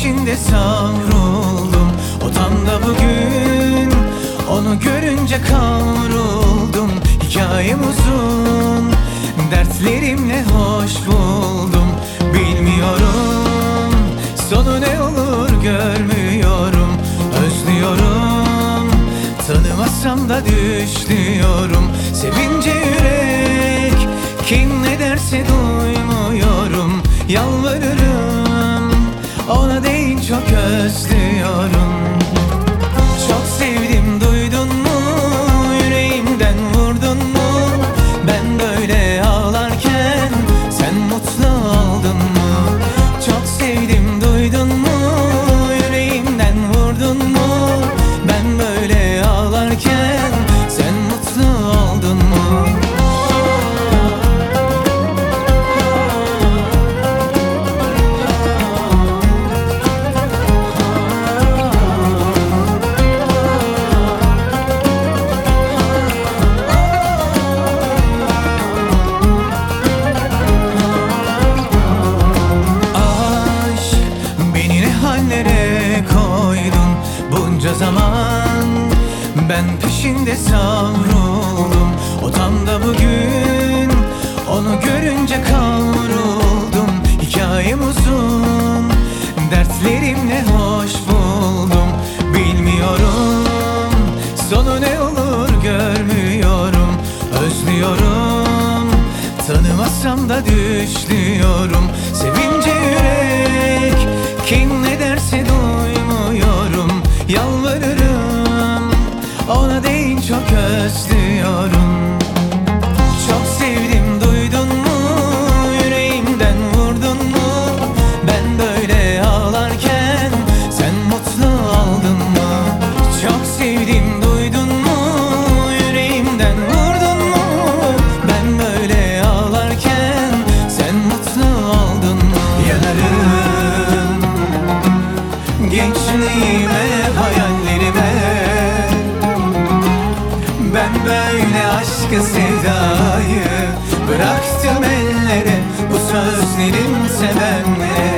peşinde savruldum. O tam da bugün onu görünce kavruldum. Hikayem uzun, dertlerimle hoş buldum. Bilmiyorum sonu ne olur, görmüyorum. Özlüyorum, tanımasam da düşlüyorum. Sevince yürek kim ne derse duymuyorum. Yalvarırım, ona değil çok özlüyorum. Çok sevdim, duydun mu? Yüreğimden vurdun mu? Ben böyle ağlarken sen mutlu oldun mu? Çok sevdim, duydun mu? Yüreğimden vurdun mu? Ben böyle ağlarken sen mutlu oldun mu? Nereye koydun bunca zaman? Ben peşinde savruldum. O tam da bugün onu görünce kavruldum. Hikayem uzun, dertlerimle hoş buldum. Bilmiyorum sonu ne olur, görmüyorum. Özlüyorum, tanımasam da düşlüyorum. Sevince yürek kim ne derse duymuyorum. Yalvarırım, ona değil çok özlüyorum. Çok sevdim, duydun mu? Yüreğimden vurdun mu? Ben böyle ağlarken sen mutlu oldun mu? Çok sevdim, duydun mu? Yüreğimden vurdun mu? Ben böyle ağlarken sen mutlu oldun mu? Yanarım gençliğime, hayallerime. Ben böyle aşkı, sevdayı bıraktım ellere. Bu sözlerim sevenlere.